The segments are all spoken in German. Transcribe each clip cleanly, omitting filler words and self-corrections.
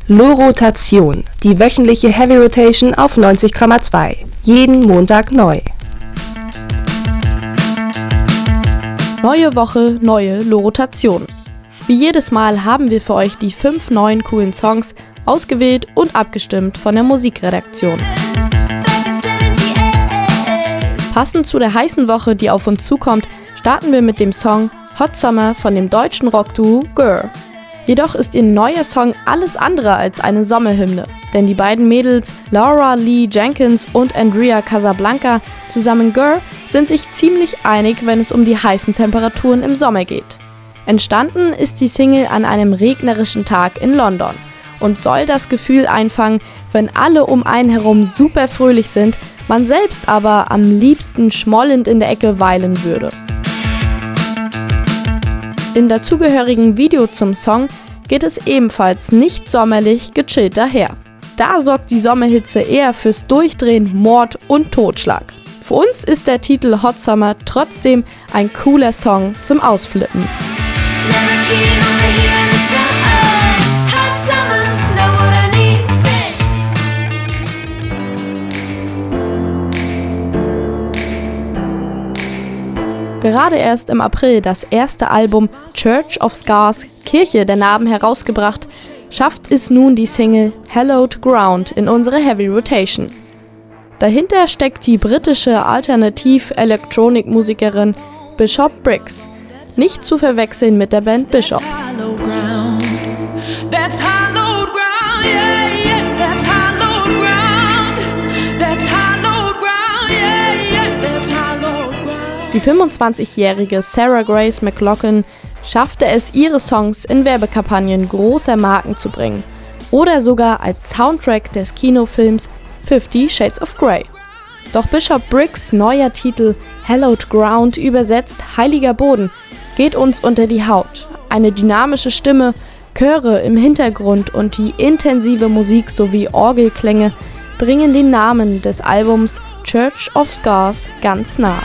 Lo-Rotation, die wöchentliche Heavy Rotation auf 90,2. Jeden Montag neu. Neue Woche, neue Lo-Rotation. Wie jedes Mal haben wir für euch die 5 neuen coolen Songs ausgewählt und abgestimmt von der Musikredaktion. Passend zu der heißen Woche, die auf uns zukommt, starten wir mit dem Song Hot Summer von dem deutschen Rockduo Gurr. Jedoch ist ihr neuer Song alles andere als eine Sommerhymne, denn die beiden Mädels Laura Lee Jenkins und Andrea Casablanca zusammen Gurr sind sich ziemlich einig, wenn es um die heißen Temperaturen im Sommer geht. Entstanden ist die Single an einem regnerischen Tag in London und soll das Gefühl einfangen, wenn alle um einen herum super fröhlich sind, man selbst aber am liebsten schmollend in der Ecke weilen würde. Im dazugehörigen Video zum Song geht es ebenfalls nicht sommerlich gechillt daher. Da sorgt die Sommerhitze eher fürs Durchdrehen, Mord und Totschlag. Für uns ist der Titel Hot Summer trotzdem ein cooler Song zum Ausflippen. Gerade erst im April das erste Album Church of Scars, Kirche der Narben herausgebracht, schafft es nun die Single Hallowed Ground in unsere Heavy Rotation. Dahinter steckt die britische Alternativ-Electronic-Musikerin Bishop Briggs, nicht zu verwechseln mit der Band Bishop. Die 25-jährige Sarah Grace McLachlan schaffte es, ihre Songs in Werbekampagnen großer Marken zu bringen oder sogar als Soundtrack des Kinofilms 50 Shades of Grey. Doch Bishop Briggs' neuer Titel Hallowed Ground, übersetzt Heiliger Boden, geht uns unter die Haut. Eine dynamische Stimme, Chöre im Hintergrund und die intensive Musik sowie Orgelklänge bringen den Namen des Albums Church of Scars ganz nah.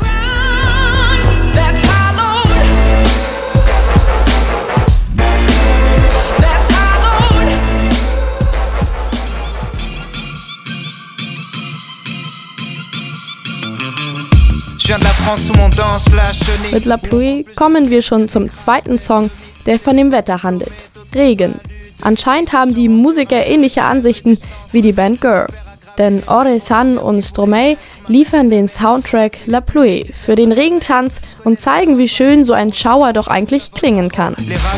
Mit La Pluie kommen wir schon zum zweiten Song, der von dem Wetter handelt. Regen. Anscheinend haben die Musiker ähnliche Ansichten wie die Band Gurr. Denn Orelsan und Stromae liefern den Soundtrack La Pluie für den Regentanz und zeigen, wie schön so ein Schauer doch eigentlich klingen kann.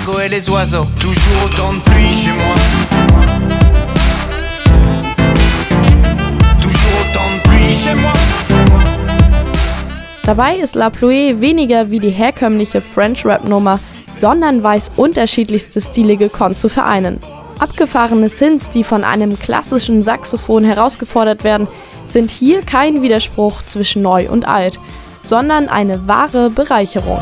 Dabei ist La Pluie weniger wie die herkömmliche French-Rap-Nummer, sondern weiß unterschiedlichste Stile gekonnt zu vereinen. Abgefahrene Synths, die von einem klassischen Saxophon herausgefordert werden, sind hier kein Widerspruch zwischen neu und alt, sondern eine wahre Bereicherung.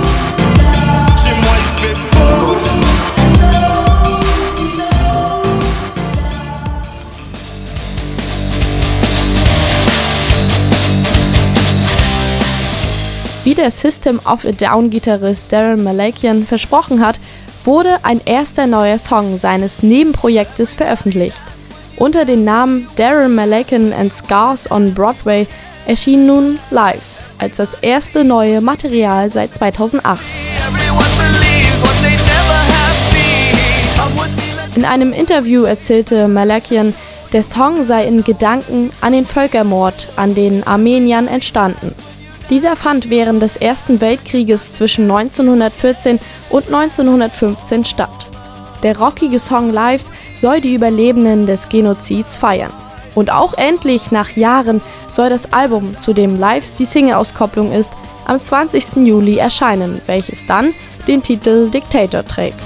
Wie der System of a Down-Gitarrist Daron Malakian versprochen hat, wurde ein erster neuer Song seines Nebenprojektes veröffentlicht. Unter dem Namen Daron Malakian and Scars on Broadway erschien nun Lives als das erste neue Material seit 2008. In einem Interview erzählte Malakian, der Song sei in Gedanken an den Völkermord an den Armeniern entstanden. Dieser fand während des Ersten Weltkrieges zwischen 1914 und 1915 statt. Der rockige Song Lives soll die Überlebenden des Genozids feiern. Und auch endlich nach Jahren soll das Album, zu dem Lives die Single-Auskopplung ist, am 20. Juli erscheinen, welches dann den Titel Dictator trägt.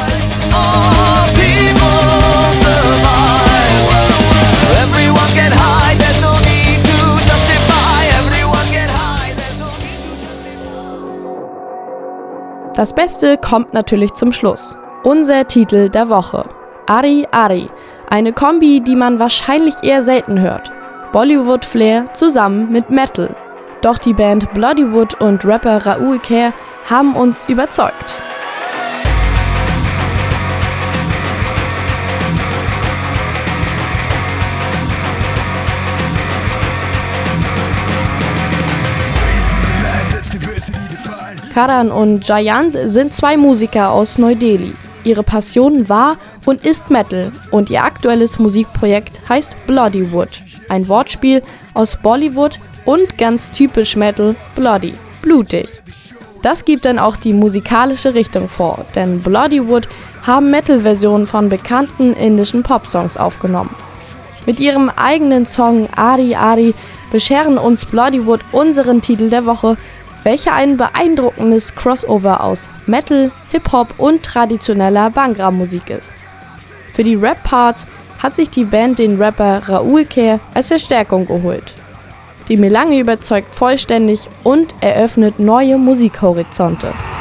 Das Beste kommt natürlich zum Schluss. Unser Titel der Woche. Ari Ari. Eine Kombi, die man wahrscheinlich eher selten hört. Bollywood-Flair zusammen mit Metal. Doch die Band Bloodywood und Rapper Raoul Kerr haben uns überzeugt. Karan und Jayant sind zwei Musiker aus Neu-Delhi. Ihre Passion war und ist Metal und ihr aktuelles Musikprojekt heißt Bloodywood. Ein Wortspiel aus Bollywood und ganz typisch Metal, Bloody, blutig. Das gibt dann auch die musikalische Richtung vor, denn Bloodywood haben Metal-Versionen von bekannten indischen Popsongs aufgenommen. Mit ihrem eigenen Song Ari Ari bescheren uns Bloodywood unseren Titel der Woche, welcher ein beeindruckendes Crossover aus Metal, Hip-Hop und traditioneller Bhangra-Musik ist. Für die Rap-Parts hat sich die Band den Rapper Raul Kher als Verstärkung geholt. Die Melange überzeugt vollständig und eröffnet neue Musikhorizonte.